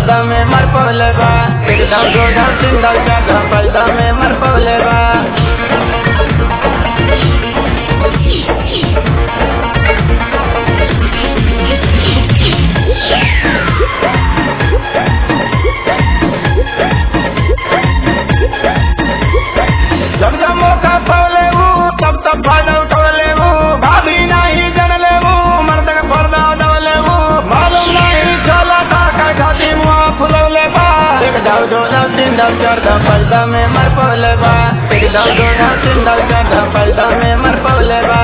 पैदा में मर पवले बा एक दाव दो दाव तीन दाव चार दाव पैदा में मर पवले बा जब जब मौका पवले तब तब फायदा उठवले भाभी नहीं जनले मर्द का पर्दा उठवले मालूम नहीं चला था काय खाती मुआ फुलवले बा एक दाव दो दाव तीन दाव चार दाव पैदा में मर पवले बा एक दाव दो दाव तीन दाव चार दाव पैदा में मर पवले बा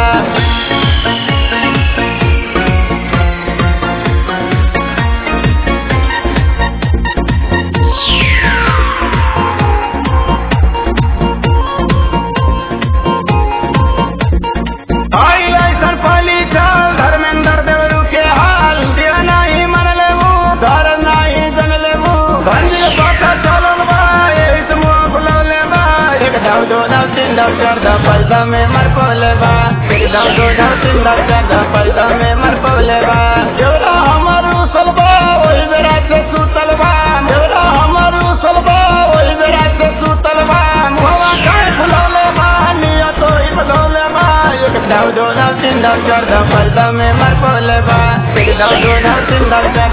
दो दाव तीन दाव चार दाव पैदा में मर पवले बा एक दाव दो दाव तीन दाव चार दाव पैदा में मर पवले बा देवरा हमारू सलबा वही बेरा से सुतल बा देवरा हमारू सलबा वही बेरा से सुतल बा मुहवा काय फुलौले बा निया तो ही बदौले बा एक दाव दो दाव तीन दाव चार दाव पैदा में मर पवले बा एक दाव दो दाव तीन दाव चार